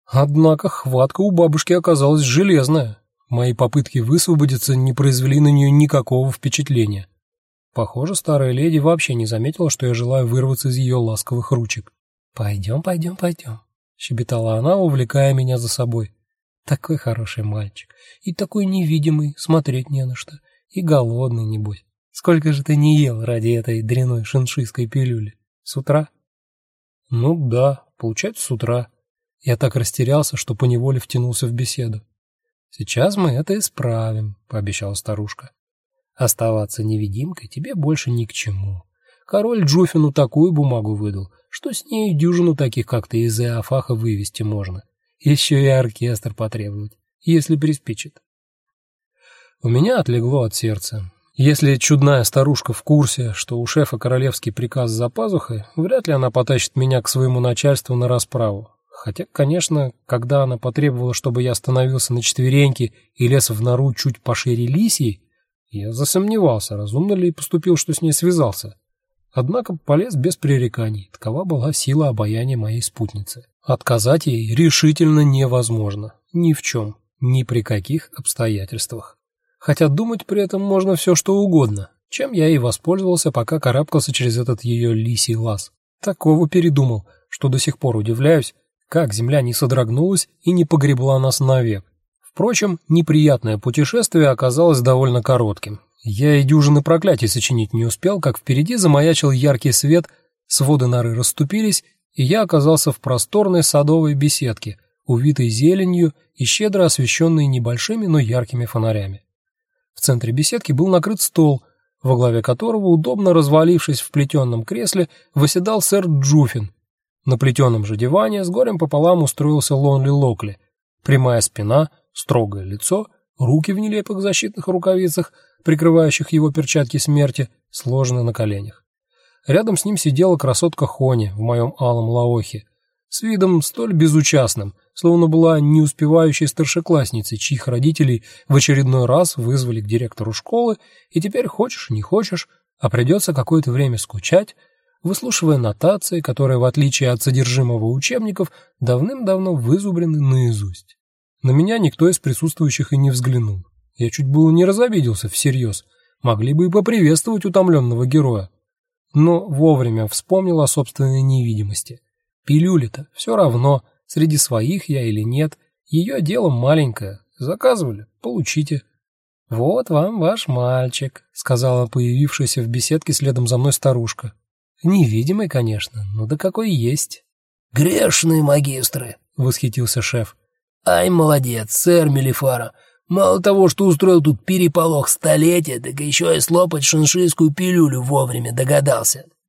Однако хватка у бабушки оказалась железная. Мои попытки высвободиться не произвели на нее никакого впечатления. Похоже, старая леди вообще не заметила, что я желаю вырваться из ее ласковых ручек. «Пойдем, пойдем, пойдем», — щебетала она, увлекая меня за собой. «Такой хороший мальчик, и такой невидимый, смотреть не на что, и голодный, небось. Сколько же ты не ел ради этой дрянной шиншийской пилюли? С утра?» «Ну да, получается, с утра». Я так растерялся, что поневоле втянулся в беседу. «Сейчас мы это исправим», — пообещала старушка. «Оставаться невидимкой тебе больше ни к чему. Король Джуфину такую бумагу выдал, что с ней дюжину таких, как ты, из Иофаха вывести можно. Еще и оркестр потребовать, если приспичит». У меня отлегло от сердца. Если чудная старушка в курсе, что у шефа королевский приказ за пазухой, вряд ли она потащит меня к своему начальству на расправу. Хотя, конечно, когда она потребовала, чтобы я остановился на четвереньки и лез в нору чуть пошире лисьей, я засомневался, разумно ли поступил, что с ней связался. Однако полез без пререканий. Такова была сила обаяния моей спутницы. Отказать ей решительно невозможно. Ни в чем, ни при каких обстоятельствах. Хотя думать при этом можно все, что угодно, чем я и воспользовался, пока карабкался через этот ее лисий лаз. Такого передумал, что до сих пор удивляюсь, как земля не содрогнулась и не погребла нас навек. Впрочем, неприятное путешествие оказалось довольно коротким. Я и дюжины проклятий сочинить не успел, как впереди замаячил яркий свет, своды норы расступились, и я оказался в просторной садовой беседке, увитой зеленью и щедро освещенной небольшими, но яркими фонарями. В центре беседки был накрыт стол, во главе которого, удобно развалившись в плетеном кресле, восседал сэр Джуфин. На плетеном же диване с горем пополам устроился Лонли Локли. Прямая спина, строгое лицо, руки в нелепых защитных рукавицах, прикрывающих его перчатки смерти, сложены на коленях. Рядом с ним сидела красотка Хони в моем алом лаохе, с видом столь безучастным, словно была не успевающей старшеклассницей, чьих родителей в очередной раз вызвали к директору школы, и теперь хочешь не хочешь, а придется какое-то время скучать, выслушивая нотации, которые, в отличие от содержимого учебников, давным-давно вызубрены наизусть. На меня никто из присутствующих и не взглянул. Я чуть было не разобиделся всерьез. Могли бы и поприветствовать утомленного героя. Но вовремя вспомнил о собственной невидимости. Пилюля-то все равно, среди своих я или нет. Ее дело маленькое. Заказывали — получите. «Вот вам ваш мальчик», — сказала появившаяся в беседке следом за мной старушка. Невидимый, конечно, но да какой есть. «Грешные магистры», — восхитился шеф. «Ай, молодец, сэр Мелифара. Мало того, что устроил тут переполох столетия, так еще и слопать шиншийскую пилюлю вовремя догадался.